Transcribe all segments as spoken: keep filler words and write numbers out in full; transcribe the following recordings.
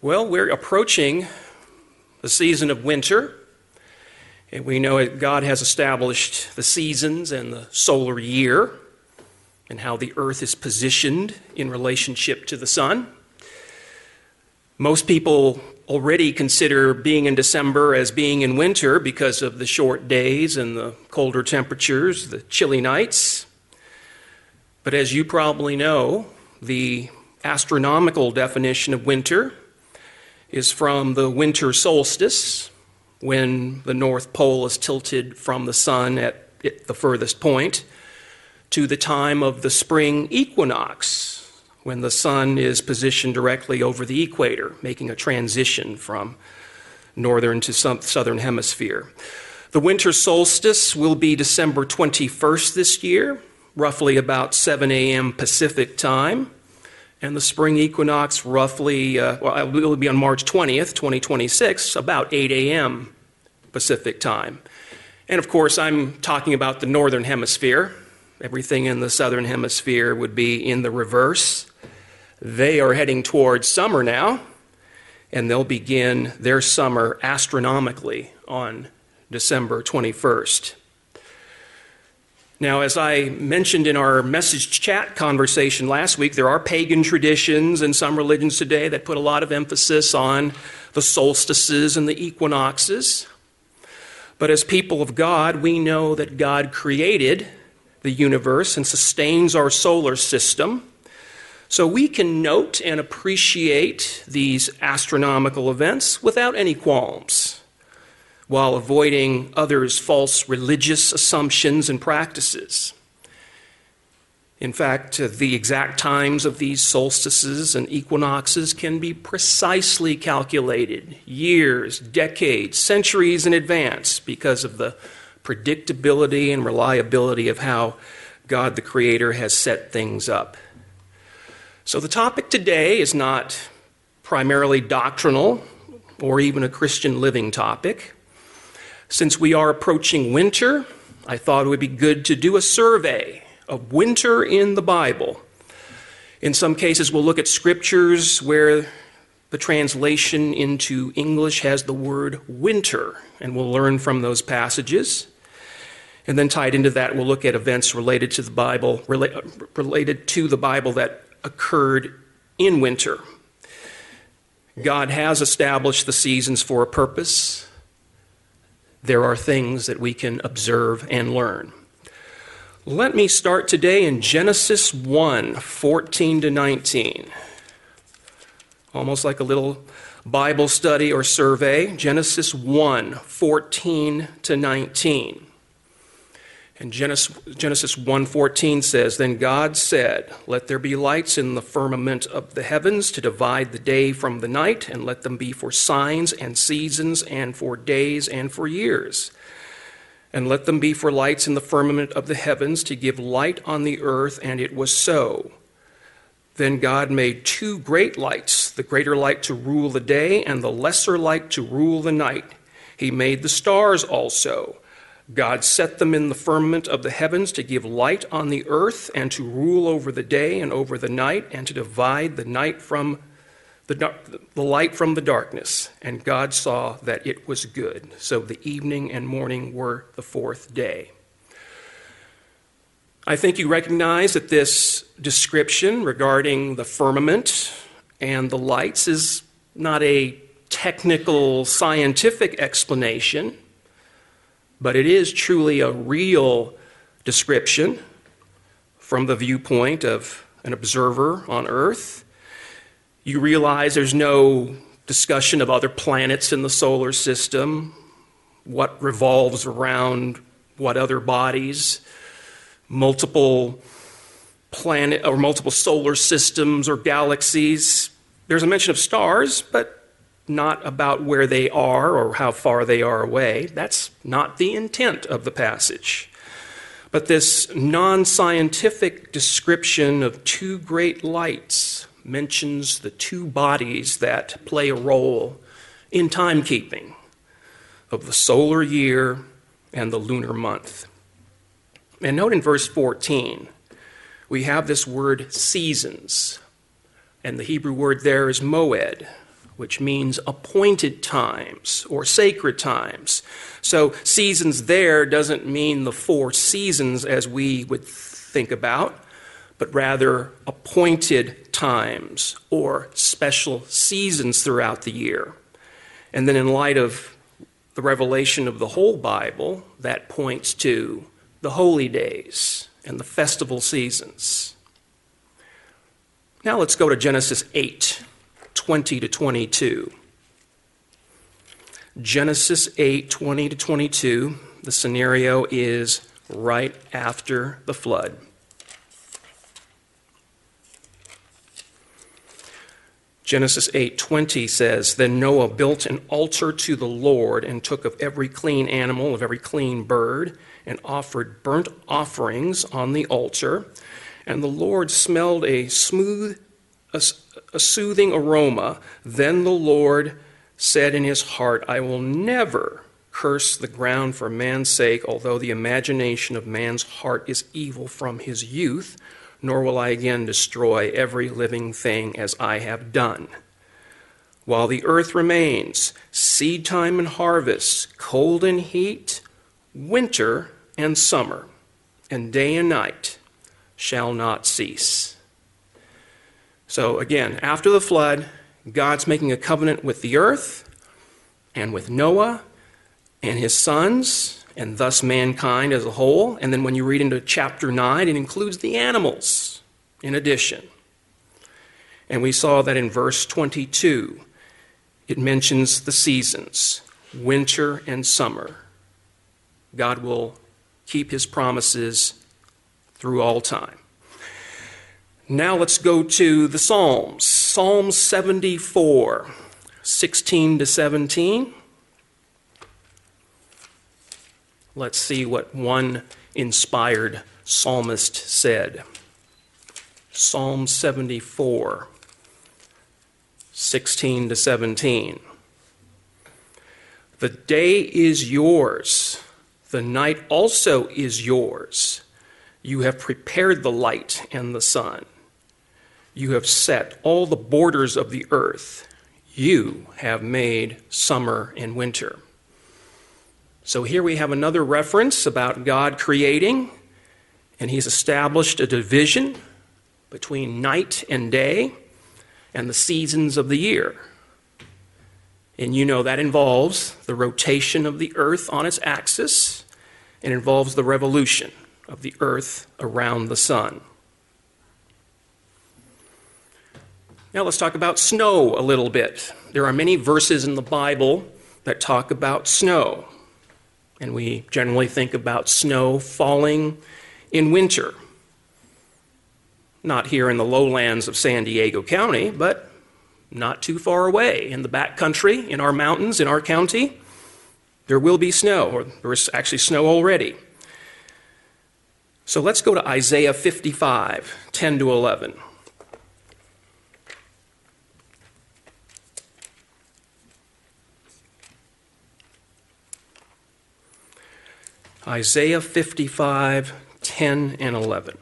Well, we're approaching the season of winter, and we know that God has established the seasons and the solar year and how the earth is positioned in relationship to the sun. Most people already consider being in December as being in winter because of the short days and the colder temperatures, the chilly nights. But as you probably know, the astronomical definition of winter is from the winter solstice, when the North Pole is tilted from the sun at the furthest point, to the time of the spring equinox, when the sun is positioned directly over the equator, making a transition from northern to southern hemisphere. The winter solstice will be December twenty-first this year, roughly about seven a.m. Pacific time. And the spring equinox roughly, uh, well, it will be on March twentieth, twenty twenty-six, about eight a.m. Pacific time. And of course, I'm talking about the northern hemisphere. Everything in the southern hemisphere would be in the reverse. They are heading towards summer now, and they'll begin their summer astronomically on December twenty-first. Now, as I mentioned in our message chat conversation last week, there are pagan traditions in some religions today that put a lot of emphasis on the solstices and the equinoxes. But as people of God, we know that God created the universe and sustains our solar system. So we can note and appreciate these astronomical events without any qualms, while avoiding others' false religious assumptions and practices. In fact, the exact times of these solstices and equinoxes can be precisely calculated years, decades, centuries in advance because of the predictability and reliability of how God the Creator has set things up. So the topic today is not primarily doctrinal or even a Christian living topic. Since we are approaching winter, I thought it would be good to do a survey of winter in the Bible. In some cases, we'll look at scriptures where the translation into English has the word winter, and we'll learn from those passages. And then tied into that, we'll look at events related to the Bible, related to the Bible that occurred in winter. God has established the seasons for a purpose. There are things that we can observe and learn. Let me start today in Genesis one, fourteen to nineteen. Almost like a little Bible study or survey. Genesis one, fourteen to nineteen. And Genesis one fourteen says, "Then God said, 'Let there be lights in the firmament of the heavens to divide the day from the night, and let them be for signs and seasons and for days and for years. And let them be for lights in the firmament of the heavens to give light on the earth,' and it was so. Then God made two great lights, the greater light to rule the day and the lesser light to rule the night. He made the stars also. God set them in the firmament of the heavens to give light on the earth and to rule over the day and over the night and to divide the night from the, the light from the darkness. And God saw that it was good. So the evening and morning were the fourth day." I think you recognize that this description regarding the firmament and the lights is not a technical scientific explanation, but it is truly a real description from the viewpoint of an observer on Earth. You realize there's no discussion of other planets in the solar system, what revolves around what other bodies, multiple planet or multiple solar systems or galaxies. There's a mention of stars, but not about where they are or how far they are away. That's not the intent of the passage. But this non-scientific description of two great lights mentions the two bodies that play a role in timekeeping of the solar year and the lunar month. And note in verse fourteen, we have this word seasons, and the Hebrew word there is moed, which means appointed times or sacred times. So seasons there doesn't mean the four seasons as we would think about, but rather appointed times or special seasons throughout the year. And then in light of the revelation of the whole Bible, that points to the holy days and the festival seasons. Now let's go to Genesis eight, twenty to twenty-two. Genesis eight, twenty to twenty-two, the scenario is right after the flood. Genesis eight twenty says, Then Noah built an altar to the Lord and took of every clean animal, of every clean bird, and offered burnt offerings on the altar. And the Lord smelled a smooth, a, a soothing aroma. Then the Lord said in his heart, I will never curse the ground for man's sake, although the imagination of man's heart is evil from his youth. Nor will I again destroy every living thing as I have done. While the earth remains, seed time and harvest, cold and heat, winter and summer, and day and night shall not cease. So again, after the flood, God's making a covenant with the earth and with Noah and his sons, and thus mankind as a whole. And then when you read into chapter nine, it includes the animals in addition. And we saw that in verse twenty-two, it mentions the seasons, winter and summer. God will keep his promises through all time. Now let's go to the Psalms. Psalm seventy-four, sixteen to seventeen. Let's see what one inspired psalmist said. Psalm seventy-four, sixteen to seventeen. The day is yours, the night also is yours. You have prepared the light and the sun. You have set all the borders of the earth. You have made summer and winter. So here we have another reference about God creating, and he's established a division between night and day and the seasons of the year. And you know that involves the rotation of the earth on its axis and involves the revolution of the earth around the sun. Now let's talk about snow a little bit. There are many verses in the Bible that talk about snow. And we generally think about snow falling in winter. Not here in the lowlands of San Diego County, but not too far away in the back country, in our mountains, in our county. There will be snow, or there's actually snow already. So let's go to Isaiah fifty-five, ten to eleven. Isaiah fifty-five, ten and eleven.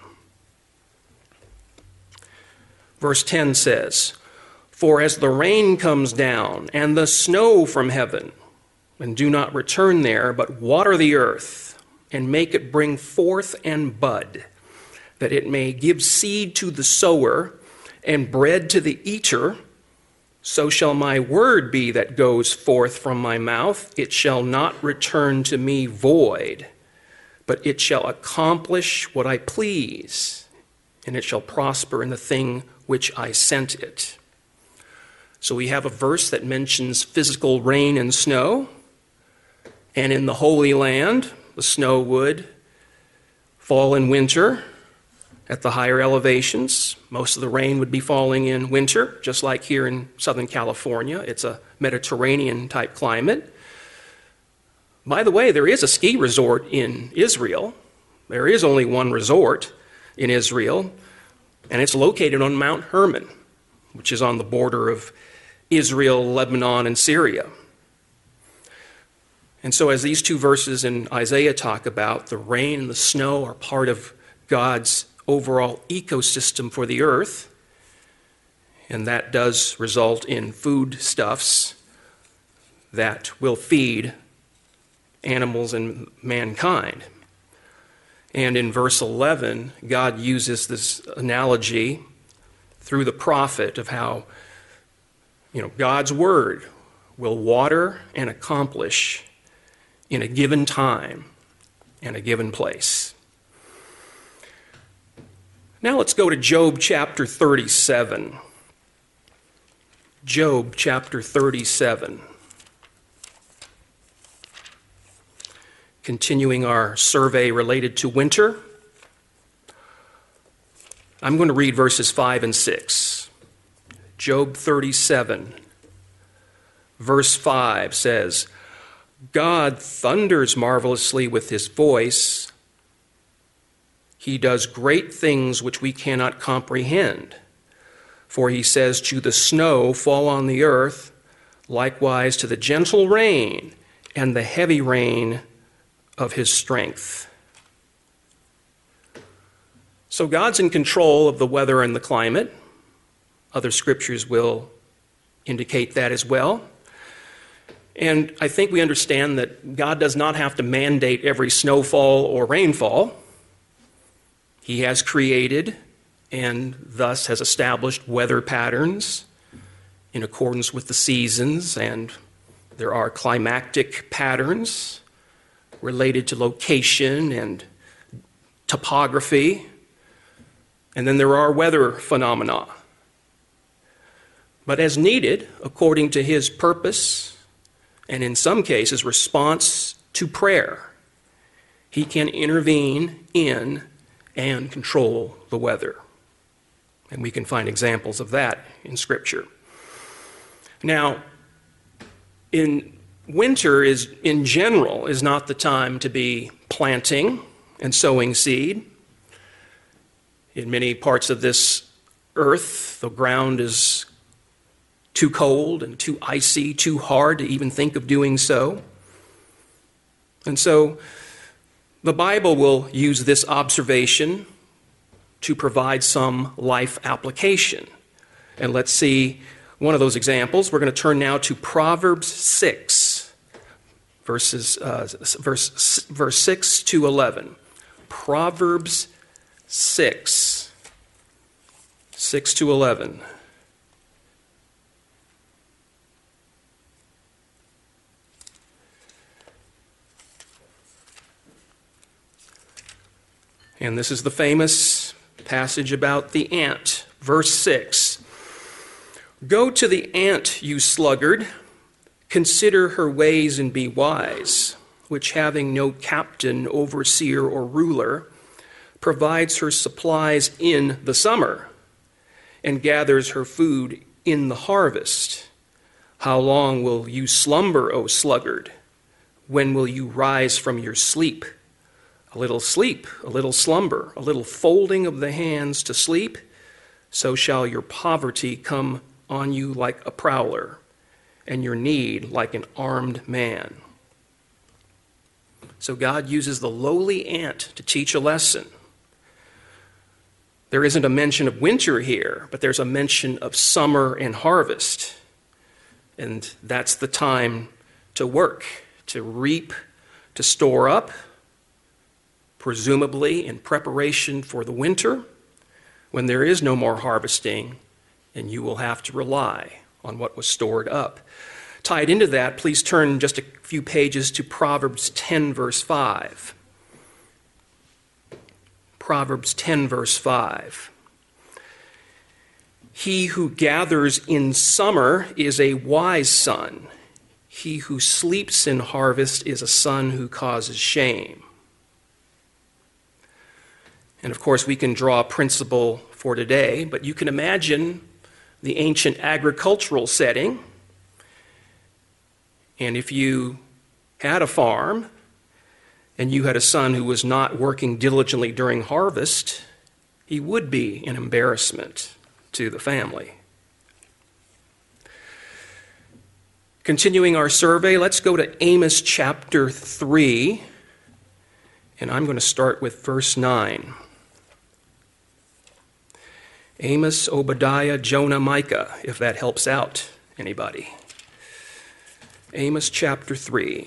Verse ten says, For as the rain comes down and the snow from heaven, and do not return there, but water the earth, and make it bring forth and bud, that it may give seed to the sower and bread to the eater, so shall my word be that goes forth from my mouth. It shall not return to me void, but it shall accomplish what I please, and it shall prosper in the thing which I sent it. So we have a verse that mentions physical rain and snow, and in the Holy Land, the snow would fall in winter at the higher elevations. Most of the rain would be falling in winter, just like here in Southern California. It's a Mediterranean-type climate. By the way, there is a ski resort in Israel. There is only one resort in Israel, and it's located on Mount Hermon, which is on the border of Israel, Lebanon, and Syria. And so as these two verses in Isaiah talk about, the rain and the snow are part of God's overall ecosystem for the earth. And that does result in foodstuffs that will feed animals and mankind. And in verse eleven, God uses this analogy through the prophet of how, you know, God's word will water and accomplish in a given time and a given place. Now let's go to Job chapter thirty-seven. Job chapter thirty-seven. Continuing our survey related to winter, I'm going to read verses five and six. Job thirty-seven, verse five says, God thunders marvelously with his voice. He does great things which we cannot comprehend. For he says to the snow, fall on the earth, likewise to the gentle rain and the heavy rain of his strength. So God's in control of the weather and the climate. Other scriptures will indicate that as well. And I think we understand that God does not have to mandate every snowfall or rainfall. He has created and thus has established weather patterns in accordance with the seasons, and there are climactic patterns related to location and topography, and then there are weather phenomena. But as needed, according to his purpose, and in some cases, response to prayer, he can intervene in and control the weather. And we can find examples of that in Scripture. Now, in winter is, in general, is not the time to be planting and sowing seed. In many parts of this earth, the ground is too cold and too icy, too hard to even think of doing so. And so the Bible will use this observation to provide some life application. And let's see one of those examples. We're going to turn now to Proverbs six, verses uh, verse verse six to eleven. Proverbs six, six to eleven. And this is the famous passage about the ant. Verse six. Go to the ant, you sluggard. Consider her ways and be wise, which having no captain, overseer, or ruler, provides her supplies in the summer and gathers her food in the harvest. How long will you slumber, O sluggard? When will you rise from your sleep? A little sleep, a little slumber, a little folding of the hands to sleep, so shall your poverty come on you like a prowler, and your need like an armed man. So God uses the lowly ant to teach a lesson. There isn't a mention of winter here, but there's a mention of summer and harvest. And that's the time to work, to reap, to store up, presumably in preparation for the winter, when there is no more harvesting, and you will have to rely on what was stored up. Tied into that, please turn just a few pages to Proverbs ten, verse five. Proverbs ten, verse five. He who gathers in summer is a wise son. He who sleeps in harvest is a son who causes shame. And of course, we can draw a principle for today, but you can imagine the ancient agricultural setting. And if you had a farm and you had a son who was not working diligently during harvest, he would be an embarrassment to the family. Continuing our survey, let's go to Amos chapter three, and I'm going to start with verse nine. Amos, Obadiah, Jonah, Micah, if that helps out anybody. Amos chapter three.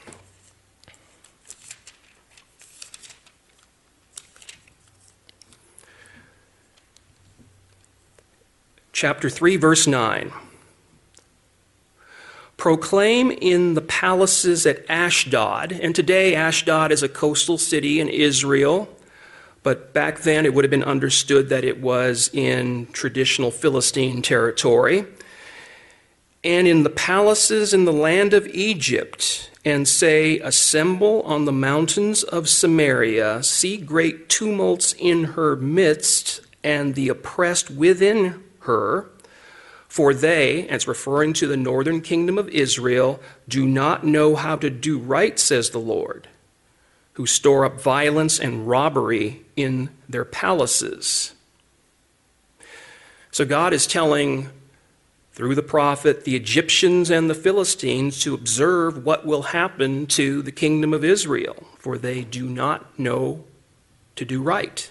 Chapter three, verse nine. Proclaim in the palaces at Ashdod, and today Ashdod is a coastal city in Israel, but back then it would have been understood that it was in traditional Philistine territory. And in the palaces in the land of Egypt, and say, assemble on the mountains of Samaria, see great tumults in her midst, and the oppressed within her. For they, and it's referring to the northern kingdom of Israel, do not know how to do right, says the Lord, who store up violence and robbery in their palaces. So God is telling, through the prophet, the Egyptians and the Philistines to observe what will happen to the kingdom of Israel, for they do not know to do right.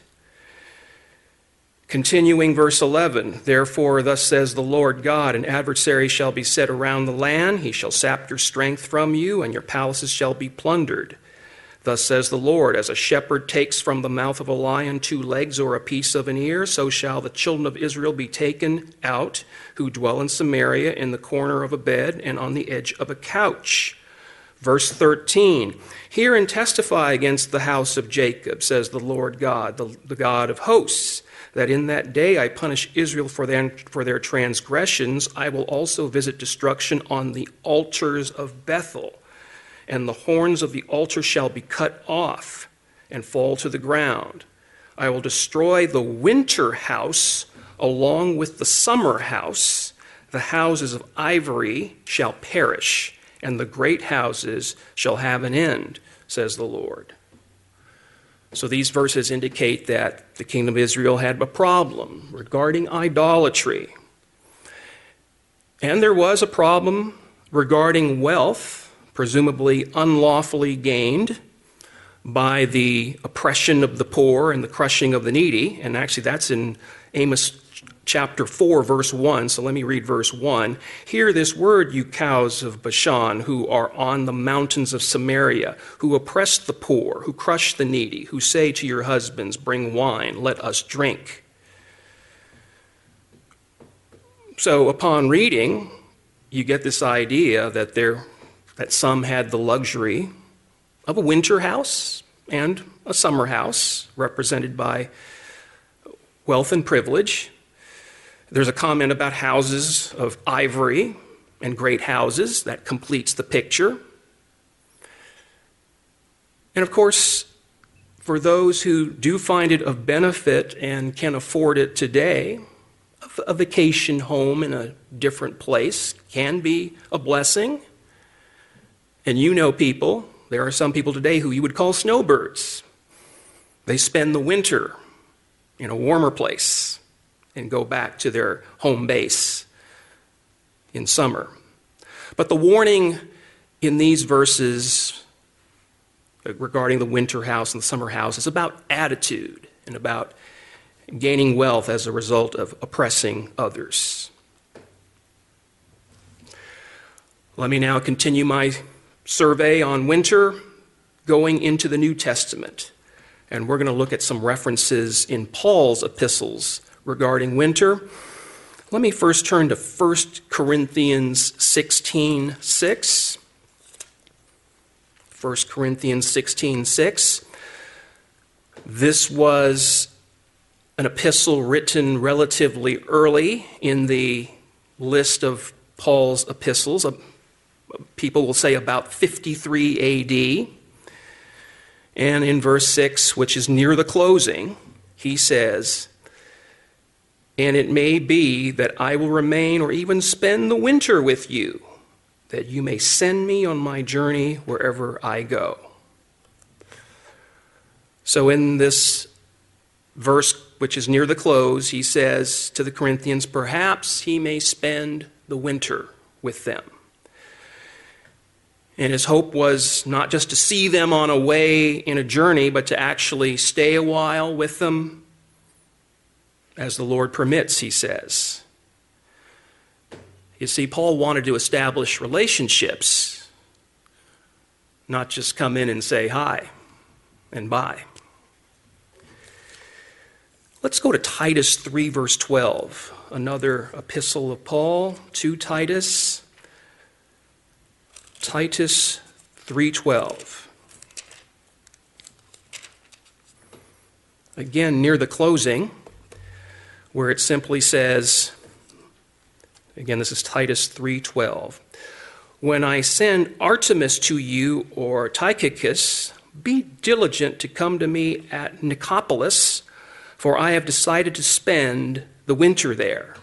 Continuing verse eleven, therefore thus says the Lord God, an adversary shall be set around the land, he shall sap your strength from you, and your palaces shall be plundered. Thus says the Lord, as a shepherd takes from the mouth of a lion two legs or a piece of an ear, so shall the children of Israel be taken out, who dwell in Samaria, in the corner of a bed and on the edge of a couch. Verse thirteen, hear and testify against the house of Jacob, says the Lord God, the, the God of hosts, that in that day I punish Israel for their, for their transgressions. I will also visit destruction on the altars of Bethel, and the horns of the altar shall be cut off and fall to the ground. I will destroy the winter house along with the summer house. The houses of ivory shall perish, and the great houses shall have an end, says the Lord. So these verses indicate that the kingdom of Israel had a problem regarding idolatry. And there was a problem regarding wealth, presumably unlawfully gained by the oppression of the poor and the crushing of the needy. And actually that's in Amos chapter four, verse one. So let me read verse one. Hear this word, you cows of Bashan, who are on the mountains of Samaria, who oppress the poor, who crush the needy, who say to your husbands, bring wine, let us drink. So upon reading, you get this idea that there, that some had the luxury of a winter house and a summer house, represented by wealth and privilege. There's a comment about houses of ivory and great houses. That completes the picture. And of course, for those who do find it of benefit and can afford it today, a vacation home in a different place can be a blessing. And you know people, there are some people today who you would call snowbirds. They spend the winter in a warmer place and go back to their home base in summer. But the warning in these verses regarding the winter house and the summer house is about attitude and about gaining wealth as a result of oppressing others. Let me now continue my survey on winter, going into the New Testament. And we're going to look at some references in Paul's epistles regarding winter. Let me first turn to First Corinthians sixteen six. First Corinthians sixteen six. This was an epistle written relatively early in the list of Paul's epistles. People will say about fifty-three A D. And in verse six, which is near the closing, he says, and it may be that I will remain or even spend the winter with you, that you may send me on my journey wherever I go. So in this verse, which is near the close, he says to the Corinthians, perhaps he may spend the winter with them. And his hope was not just to see them on a way in a journey, but to actually stay a while with them as the Lord permits, he says. You see, Paul wanted to establish relationships, not just come in and say hi and bye. Let's go to Titus three, verse twelve, another epistle of Paul to Titus. Titus three twelve. Again, near the closing, where it simply says, again, this is Titus three twelve, when I send Artemas to you or Tychicus, be diligent to come to me at Nicopolis, for I have decided to spend the winter there.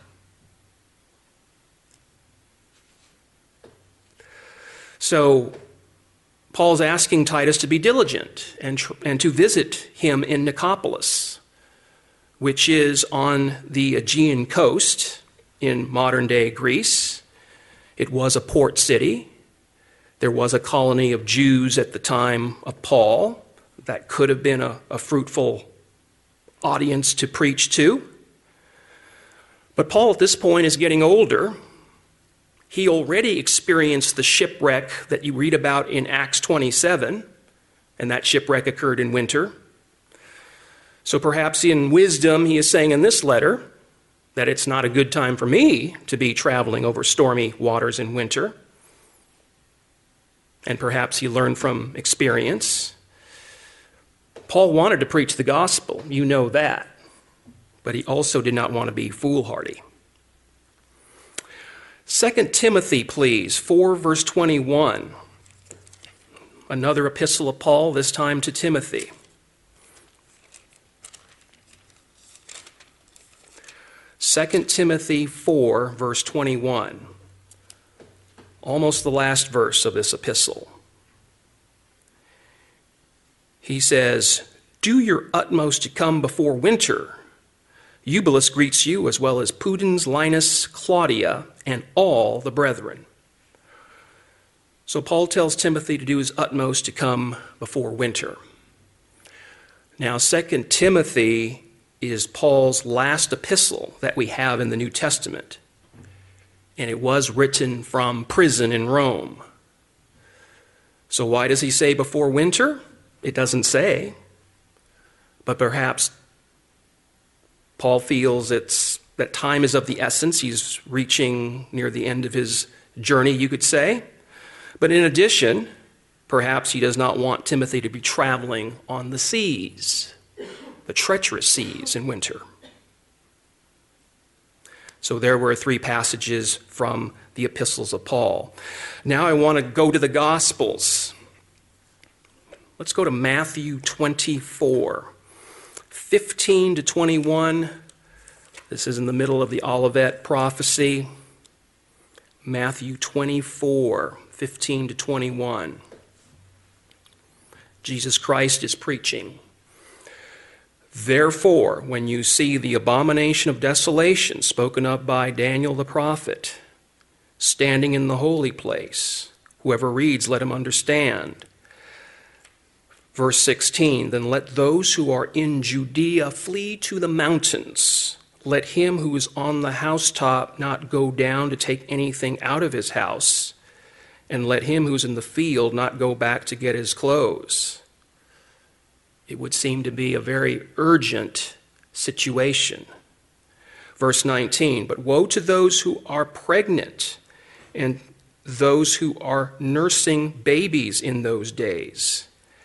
So Paul's asking Titus to be diligent and, tr- and to visit him in Nicopolis, which is on the Aegean coast in modern-day Greece. It was a port city. There was a colony of Jews at the time of Paul that could have been a, a fruitful audience to preach to. But Paul at this point is getting older. He already experienced the shipwreck that you read about in Acts twenty-seven, and that shipwreck occurred in winter. So perhaps in wisdom, he is saying in this letter that it's not a good time for me to be traveling over stormy waters in winter. And perhaps he learned from experience. Paul wanted to preach the gospel, you know that, but he also did not want to be foolhardy. Second Timothy, please, four, verse twenty-one. Another epistle of Paul, this time to Timothy. Second Timothy four, verse twenty-one. Almost the last verse of this epistle. He says, do your utmost to come before winter. Eubulus greets you, as well as Pudens, Linus, Claudia, and all the brethren. So Paul tells Timothy to do his utmost to come before winter. Now, Second Timothy is Paul's last epistle that we have in the New Testament, and it was written from prison in Rome. So why does he say before winter? It doesn't say, but perhaps Paul feels it's that time is of the essence. He's reaching near the end of his journey, you could say. But in addition, perhaps he does not want Timothy to be traveling on the seas, the treacherous seas in winter. So there were three passages from the epistles of Paul. Now I want to go to the Gospels. Let's go to Matthew twenty-four, fifteen to twenty-one. This is in the middle of the Olivet prophecy. Matthew twenty-four, fifteen to twenty-one. Jesus Christ is preaching. Therefore, when you see the abomination of desolation spoken of by Daniel the prophet, standing in the holy place, whoever reads, let him understand. Verse sixteen, then let those who are in Judea flee to the mountains. Let him who is on the housetop not go down to take anything out of his house, and let him who's in the field not go back to get his clothes. It would seem to be a very urgent situation. Verse nineteen, but woe to those who are pregnant and those who are nursing babies in those days.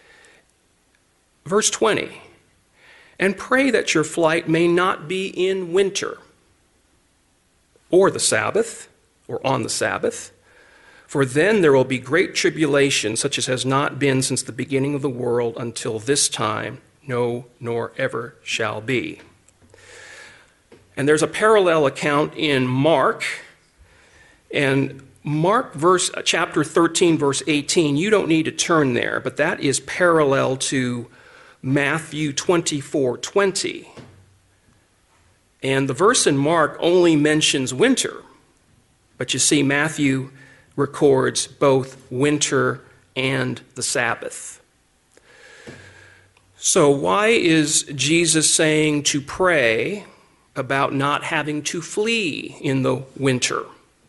Verse twenty, and pray that your flight may not be in winter, or the Sabbath, or on the Sabbath, for then there will be great tribulation, such as has not been since the beginning of the world until this time, no, nor ever shall be. And there's a parallel account in Mark, and Mark verse chapter thirteen, verse eighteen, you don't need to turn there, but that is parallel to Matthew twenty-four twenty. And the verse in Mark only mentions winter, but you see Matthew records both winter and the Sabbath. So why is Jesus saying to pray about not having to flee in the winter?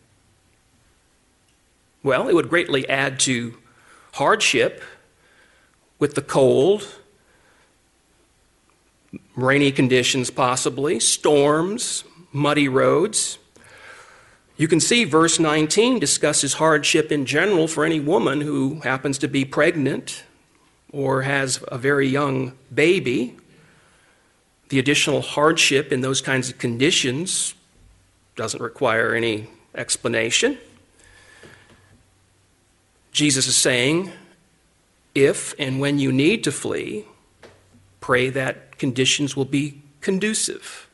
Well, it would greatly add to hardship with the cold, rainy conditions possibly, storms, muddy roads. You can see verse nineteen discusses hardship in general for any woman who happens to be pregnant or has a very young baby. The additional hardship in those kinds of conditions doesn't require any explanation. Jesus is saying, if and when you need to flee, pray that conditions will be conducive.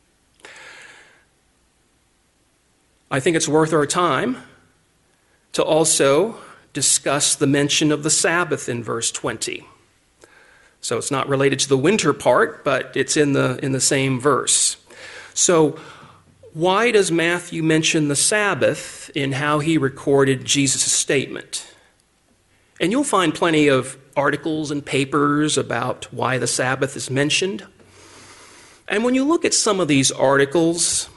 I think it's worth our time to also discuss the mention of the Sabbath in verse twenty. So it's not related to the winter part, but it's in the, in the same verse. So why does Matthew mention the Sabbath in how he recorded Jesus' statement? And you'll find plenty of articles and papers about why the Sabbath is mentioned. And when you look at some of these articles,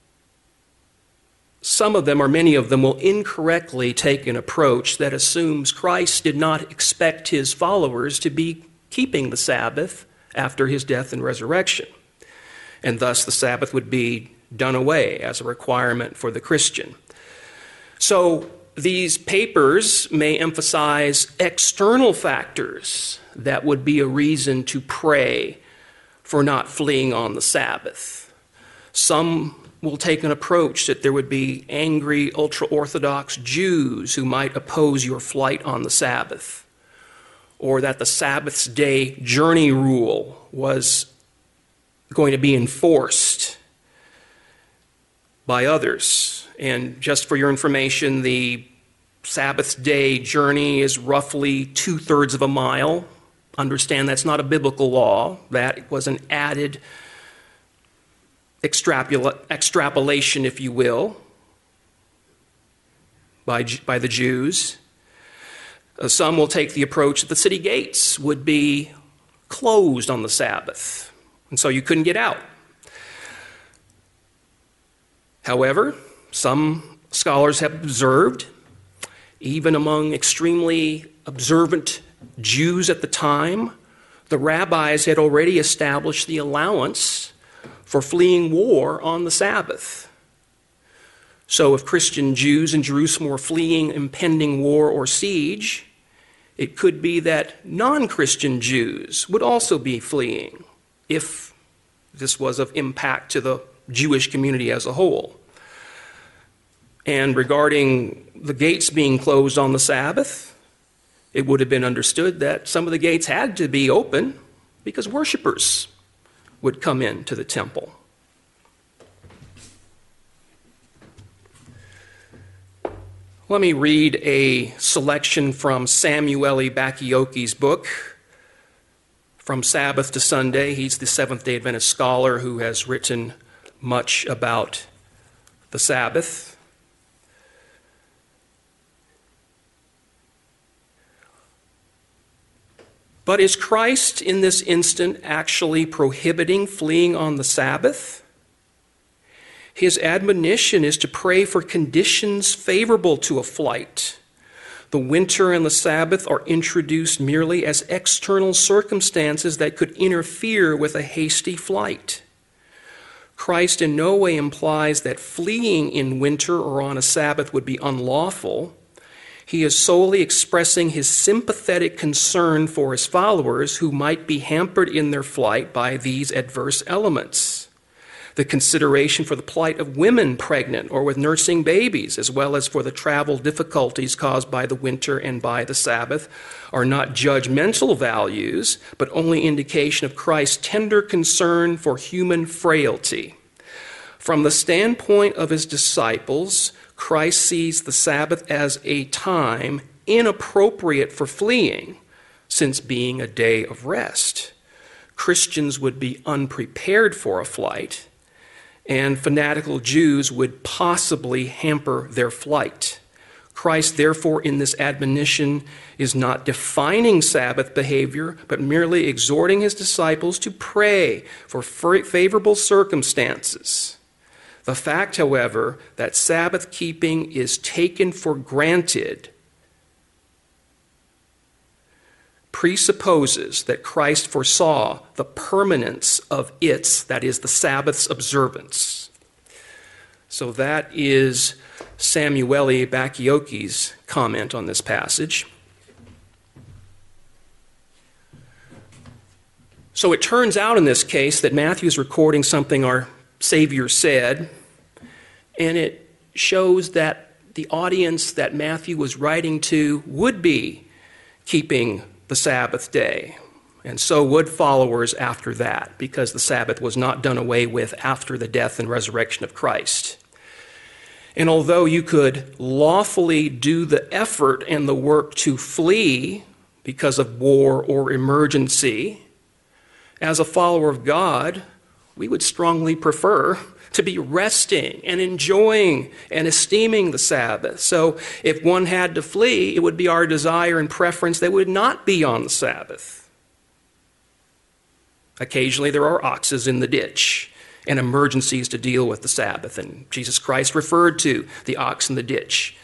some of them, or many of them, will incorrectly take an approach that assumes Christ did not expect his followers to be keeping the Sabbath after his death and resurrection. And thus the Sabbath would be done away as a requirement for the Christian. So these papers may emphasize external factors that would be a reason to pray for not fleeing on the Sabbath. Some will take an approach that there would be angry ultra-Orthodox Jews who might oppose your flight on the Sabbath, or that the Sabbath's day journey rule was going to be enforced by others. And just for your information, the Sabbath day journey is roughly two-thirds of a mile. Understand that's not a biblical law. That was an added extrapula- extrapolation, if you will, by, by the Jews. Uh, some will take the approach that the city gates would be closed on the Sabbath, and so you couldn't get out. However, some scholars have observed, even among extremely observant Jews at the time, the rabbis had already established the allowance for fleeing war on the Sabbath. So if Christian Jews in Jerusalem were fleeing impending war or siege, it could be that non-Christian Jews would also be fleeing if this was of impact to the Jewish community as a whole. And regarding the gates being closed on the Sabbath, it would have been understood that some of the gates had to be open because worshipers would come into the temple. Let me read a selection from Samueli Bakioki's book, From Sabbath to Sunday. He's the Seventh-day Adventist scholar who has written much about the Sabbath. But is Christ in this instant actually prohibiting fleeing on the Sabbath? His admonition is to pray for conditions favorable to a flight. The winter and the Sabbath are introduced merely as external circumstances that could interfere with a hasty flight. Christ in no way implies that fleeing in winter or on a Sabbath would be unlawful. He is solely expressing his sympathetic concern for his followers who might be hampered in their flight by these adverse elements. The consideration for the plight of women pregnant or with nursing babies, as well as for the travel difficulties caused by the winter and by the Sabbath, are not judgmental values, but only indication of Christ's tender concern for human frailty. From the standpoint of his disciples, Christ sees the Sabbath as a time inappropriate for fleeing, since being a day of rest. Christians would be unprepared for a flight, and fanatical Jews would possibly hamper their flight. Christ, therefore, in this admonition is not defining Sabbath behavior, but merely exhorting his disciples to pray for favorable circumstances. The fact, however, that Sabbath keeping is taken for granted presupposes that Christ foresaw the permanence of its, that is, the Sabbath's observance. So that is Samueli Bakioki's comment on this passage. So it turns out in this case that Matthew is recording something our Savior said, and it shows that the audience that Matthew was writing to would be keeping the Sabbath day, and so would followers after that, because the Sabbath was not done away with after the death and resurrection of Christ. And although you could lawfully do the effort and the work to flee because of war or emergency, as a follower of God, we would strongly prefer to be resting and enjoying and esteeming the Sabbath. So if one had to flee, it would be our desire and preference that would not be on the Sabbath. Occasionally there are oxes in the ditch and emergencies to deal with the Sabbath, and Jesus Christ referred to the ox in the ditch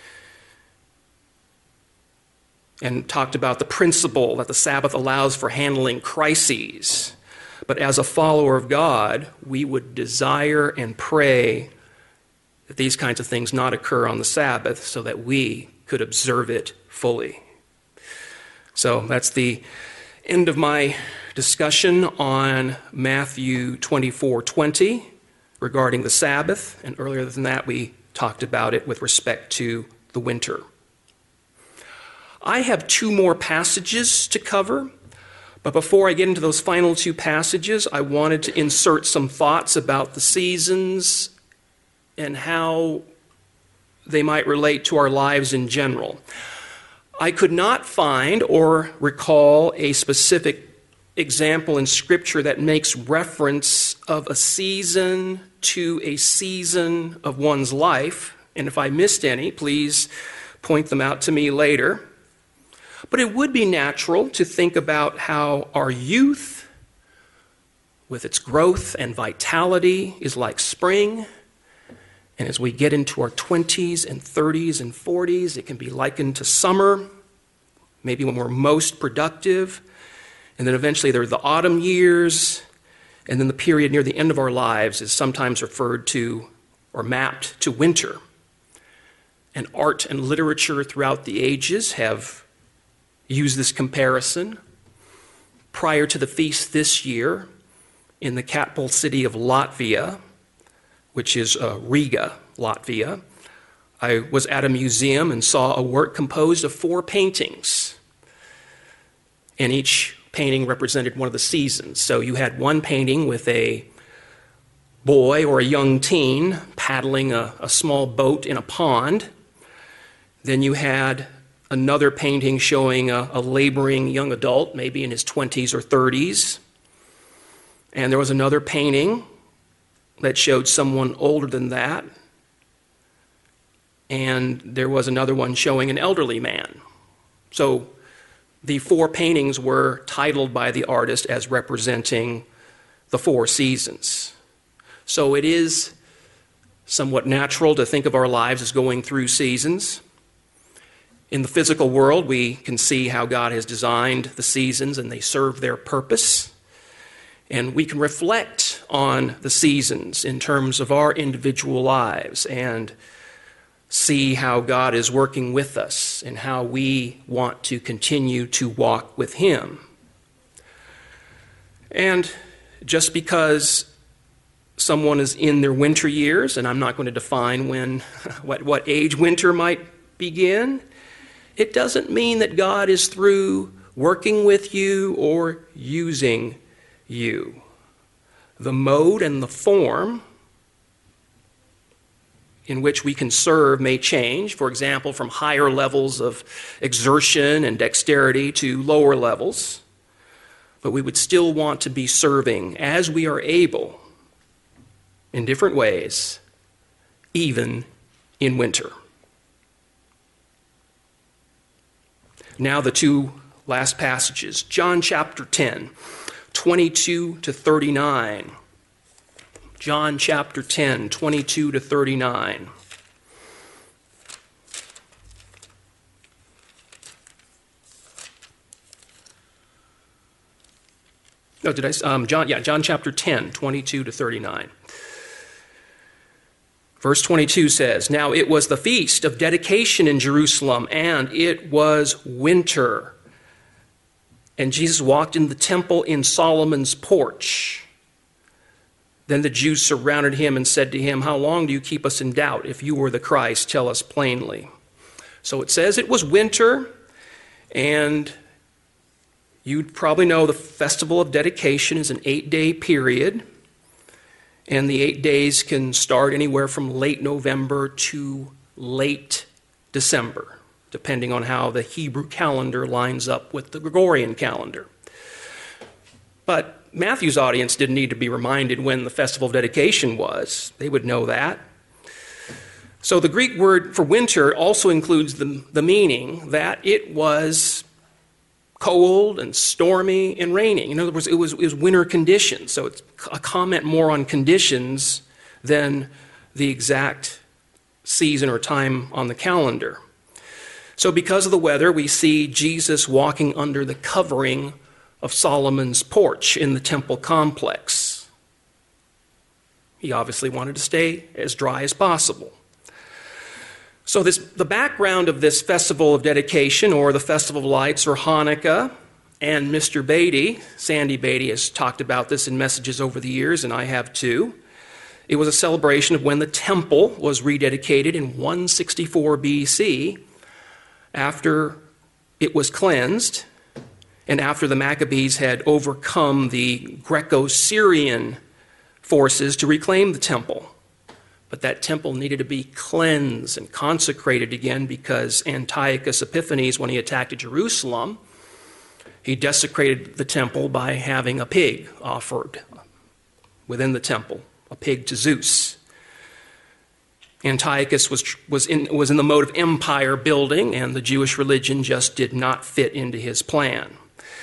and talked about the principle that the Sabbath allows for handling crises. But as a follower of God, we would desire and pray that these kinds of things not occur on the Sabbath so that we could observe it fully. So that's the end of my discussion on Matthew twenty-four twenty regarding the Sabbath. And earlier than that, we talked about it with respect to the winter. I have two more passages to cover. But before I get into those final two passages, I wanted to insert some thoughts about the seasons and how they might relate to our lives in general. I could not find or recall a specific example in Scripture that makes reference of a season to a season of one's life. And if I missed any, please point them out to me later. But it would be natural to think about how our youth, with its growth and vitality, is like spring. And as we get into our twenties and thirties and forties, it can be likened to summer, maybe when we're most productive. And then eventually there are the autumn years. And then the period near the end of our lives is sometimes referred to or mapped to winter. And art and literature throughout the ages have use this comparison. Prior to the feast this year, in the capital city of Latvia, which is uh, Riga, Latvia, I was at a museum and saw a work composed of four paintings. And each painting represented one of the seasons. So you had one painting with a boy or a young teen paddling a, a small boat in a pond. Then you had another painting showing a, a laboring young adult, maybe in his twenties or thirties. And there was another painting that showed someone older than that. And there was another one showing an elderly man. So the four paintings were titled by the artist as representing the four seasons. So it is somewhat natural to think of our lives as going through seasons. In the physical world, we can see how God has designed the seasons and they serve their purpose. And we can reflect on the seasons in terms of our individual lives and see how God is working with us and how we want to continue to walk with Him. And just because someone is in their winter years, and I'm not going to define when, what, what age winter might begin, it doesn't mean that God is through working with you or using you. The mode and the form in which we can serve may change, for example, from higher levels of exertion and dexterity to lower levels. But we would still want to be serving as we are able in different ways, even in winter. Now the two last passages. John chapter ten, twenty-two to thirty-nine. John chapter ten, twenty-two to thirty-nine. No, did I? Um, John, yeah, John chapter ten, twenty-two to thirty-nine. Verse twenty-two says, "Now it was the feast of dedication in Jerusalem, and it was winter. And Jesus walked in the temple in Solomon's porch. Then the Jews surrounded him and said to him, 'How long do you keep us in doubt? If you were the Christ, tell us plainly.'" So it says it was winter, and you'd probably know the Festival of Dedication is an eight-day period, and the eight days can start anywhere from late November to late December, depending on how the Hebrew calendar lines up with the Gregorian calendar. But Matthew's audience didn't need to be reminded when the Festival of Dedication was. They would know that. So the Greek word for winter also includes the, the meaning that it was cold and stormy and raining. In other words, it was, it was winter conditions. So it's a comment more on conditions than the exact season or time on the calendar. So because of the weather, we see Jesus walking under the covering of Solomon's porch in the temple complex. He obviously wanted to stay as dry as possible. So this, the background of this Festival of Dedication, or the Festival of Lights, or Hanukkah, and Mister Beatty, Sandy Beatty, has talked about this in messages over the years, and I have too. It was a celebration of when the temple was rededicated in one sixty-four B C, after it was cleansed, and after the Maccabees had overcome the Greco-Syrian forces to reclaim the temple. But that temple needed to be cleansed and consecrated again because Antiochus Epiphanes, when he attacked Jerusalem, he desecrated the temple by having a pig offered within the temple, a pig to Zeus. Antiochus was, was, in, was in the mode of empire building, and the Jewish religion just did not fit into his plan.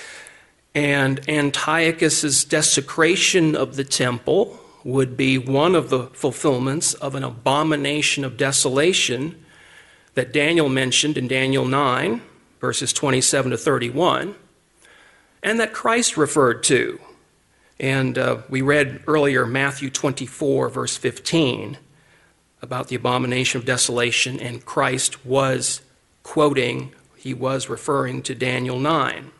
And Antiochus's desecration of the temple would be one of the fulfillments of an abomination of desolation that Daniel mentioned in Daniel nine, verses twenty-seven to thirty-one, and that Christ referred to. And uh, we read earlier Matthew twenty-four, verse fifteen, about the abomination of desolation, and Christ was quoting, he was referring to Daniel nine.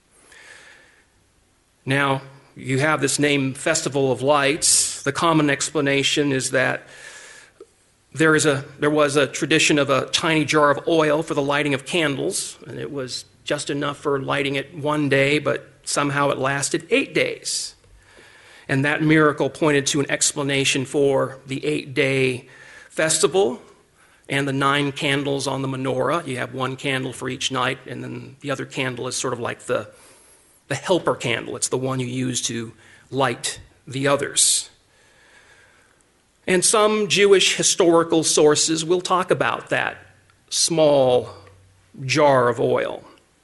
Now, you have this name, Festival of Lights. The common explanation is that there is a there was a tradition of a tiny jar of oil for the lighting of candles, and it was just enough for lighting it one day, but somehow it lasted eight days. And that miracle pointed to an explanation for the eight-day festival and the nine candles on the menorah. You have one candle for each night, and then the other candle is sort of like the The helper candle. It's the one you use to light the others. And some Jewish historical sources will talk about that small jar of oil.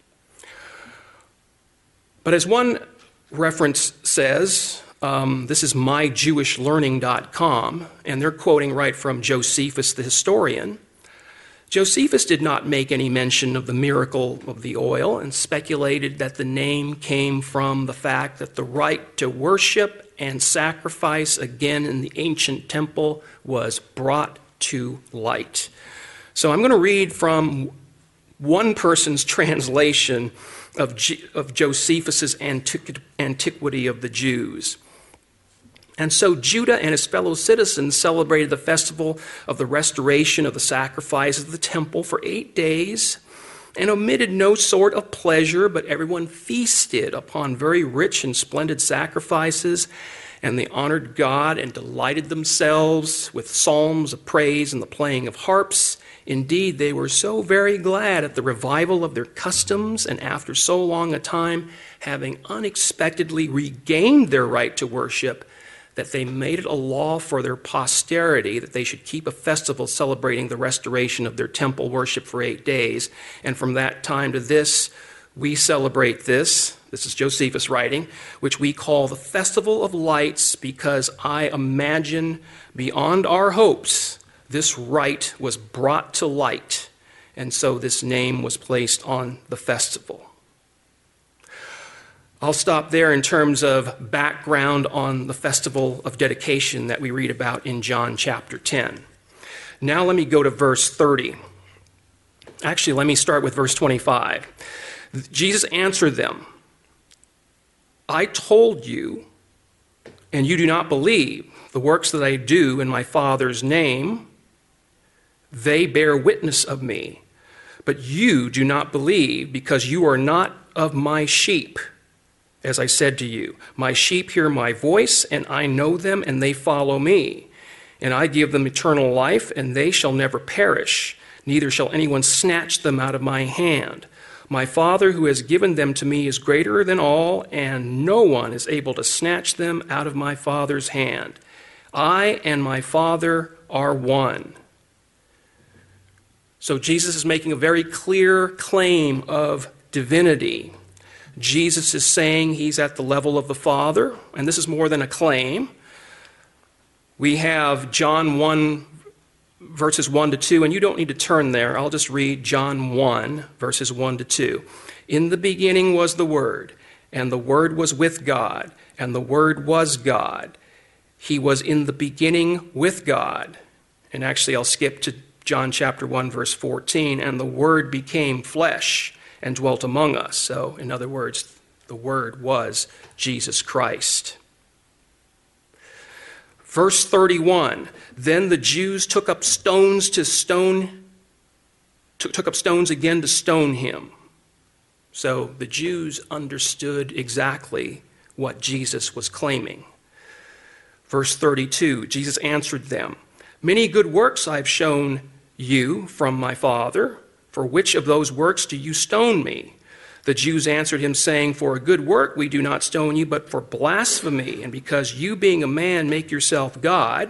But as one reference says, um, this is my jewish learning dot com, and they're quoting right from Josephus the historian. Josephus did not make any mention of the miracle of the oil and speculated that the name came from the fact that the right to worship and sacrifice again in the ancient temple was brought to light. So I'm going to read from one person's translation of, G- of Josephus's Antiqu- Antiquity of the Jews. And so Judah and his fellow citizens celebrated the festival of the restoration of the sacrifices of the temple for eight days and omitted no sort of pleasure, but everyone feasted upon very rich and splendid sacrifices, and they honored God and delighted themselves with psalms of praise and the playing of harps. Indeed, they were so very glad at the revival of their customs, and after so long a time, having unexpectedly regained their right to worship, that they made it a law for their posterity that they should keep a festival celebrating the restoration of their temple worship for eight days. And from that time to this, we celebrate this, this is Josephus writing, which we call the Festival of Lights, because I imagine beyond our hopes, this rite was brought to light, and so this name was placed on the festival. I'll stop there in terms of background on the Festival of Dedication that we read about in John chapter ten. Now let me go to verse thirty. Actually, let me start with verse twenty-five. Jesus answered them, I told you, and you do not believe. The works that I do in my Father's name, they bear witness of me. But you do not believe because you are not of my sheep. As I said to you, my sheep hear my voice, and I know them, and they follow me. And I give them eternal life, and they shall never perish, neither shall anyone snatch them out of my hand. My Father who has given them to me is greater than all, and no one is able to snatch them out of my Father's hand. I and my Father are one. So Jesus is making a very clear claim of divinity. Jesus is saying he's at the level of the Father, and this is more than a claim. We have John one, verses one to two, and you don't need to turn there. I'll just read John one, verses one to two. In the beginning was the Word, and the Word was with God, and the Word was God. He was in the beginning with God. And actually, I'll skip to John chapter one, verse fourteen, and the Word became flesh and dwelt among us. So, in other words, the Word was Jesus Christ. Verse thirty-one, then the Jews took up stones to stone, took, took up stones again to stone him. So the Jews understood exactly what Jesus was claiming. Verse thirty-two, Jesus answered them, many good works I've shown you from my Father. For which of those works do you stone me? The Jews answered him, saying, for a good work we do not stone you, but for blasphemy, and because you, being a man, make yourself God.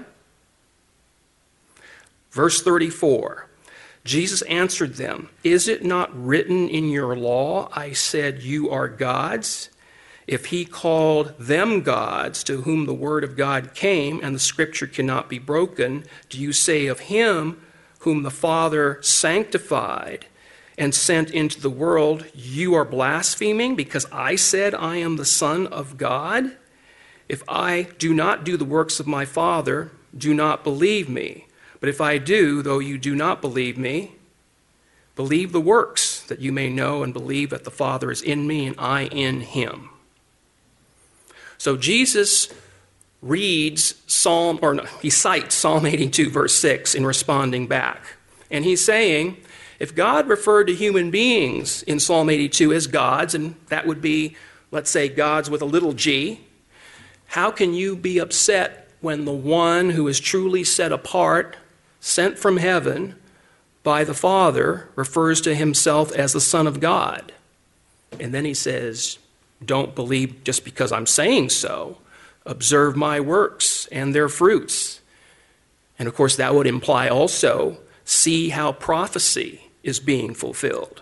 Verse thirty-four, Jesus answered them, is it not written in your law, I said you are gods? If he called them gods, to whom the word of God came, and the scripture cannot be broken, do you say of him whom the Father sanctified and sent into the world, you are blaspheming because I said I am the Son of God? If I do not do the works of my Father, do not believe me. But if I do, though you do not believe me, believe the works, that you may know and believe that the Father is in me and I in him. So Jesus reads Psalm, or no, he cites Psalm eighty-two, verse six in responding back. And he's saying, if God referred to human beings in Psalm eighty-two as gods, and that would be, let's say, gods with a little g, how can you be upset when the one who is truly set apart, sent from heaven by the Father, refers to himself as the Son of God? And then he says, don't believe just because I'm saying so. Observe my works and their fruits. And of course, that would imply also, see how prophecy is being fulfilled.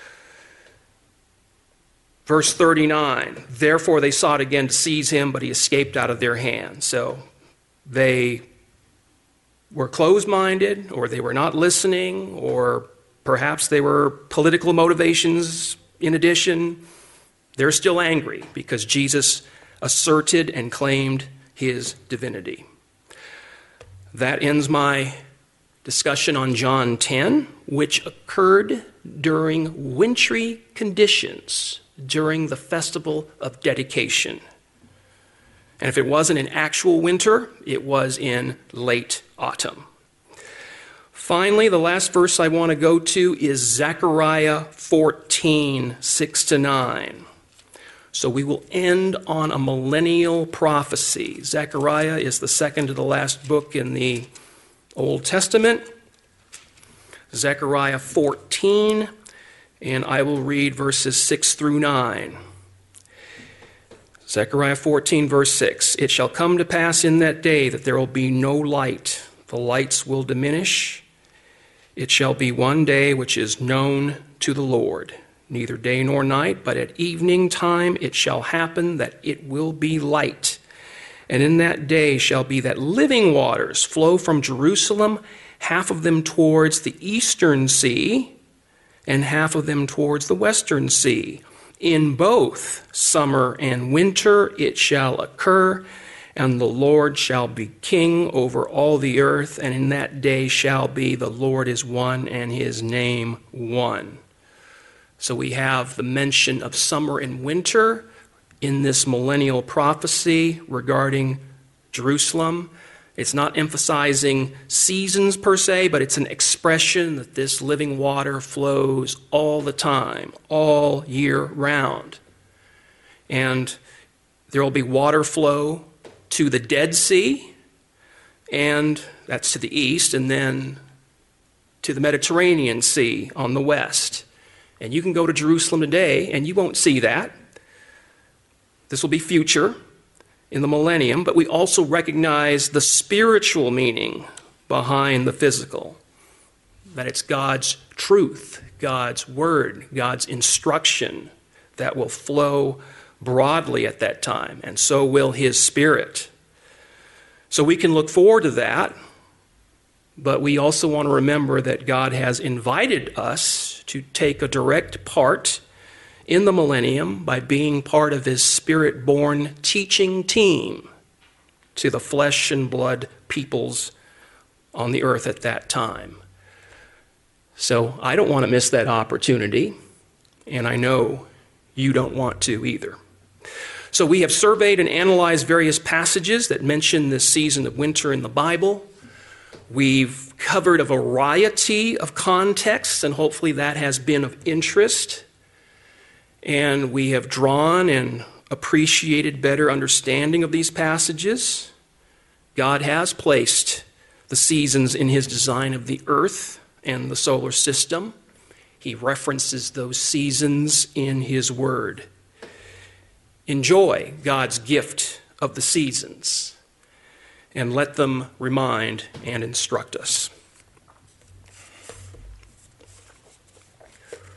Verse thirty-nine, therefore they sought again to seize him, but he escaped out of their hand. So they were closed-minded, or they were not listening, or perhaps they were political motivations in addition. They're still angry because Jesus asserted and claimed his divinity. That ends my discussion on John ten, which occurred during wintry conditions during the Festival of Dedication. And if it wasn't in actual winter, it was in late autumn. Finally, the last verse I want to go to is Zechariah fourteen, six to nine. So we will end on a millennial prophecy. Zechariah is the second to the last book in the Old Testament. Zechariah fourteen, and I will read verses six through nine. Zechariah fourteen, verse six, "It shall come to pass in that day that there will be no light. The lights will diminish. It shall be one day which is known to the Lord, neither day nor night, but at evening time it shall happen that it will be light. And in that day shall be that living waters flow from Jerusalem, half of them towards the eastern sea, and half of them towards the western sea. In both summer and winter it shall occur, and the Lord shall be king over all the earth, and in that day shall be the Lord is one and his name one." So we have the mention of summer and winter in this millennial prophecy regarding Jerusalem. It's not emphasizing seasons per se, but it's an expression that this living water flows all the time, all year round. And there will be water flow to the Dead Sea, and that's to the east, and then to the Mediterranean Sea on the west. And you can go to Jerusalem today, and you won't see that. This will be future in the millennium, but we also recognize the spiritual meaning behind the physical, that it's God's truth, God's word, God's instruction that will flow broadly at that time, and so will his Spirit. So we can look forward to that, but we also want to remember that God has invited us to take a direct part in the millennium by being part of his Spirit-born teaching team to the flesh and blood peoples on the earth at that time. So I don't want to miss that opportunity, and I know you don't want to either. So we have surveyed and analyzed various passages that mention this season of winter in the Bible. We've covered a variety of contexts, and hopefully that has been of interest. And we have drawn and appreciated better understanding of these passages. God has placed the seasons in his design of the earth and the solar system. He references those seasons in his word. Enjoy God's gift of the seasons, and let them remind and instruct us.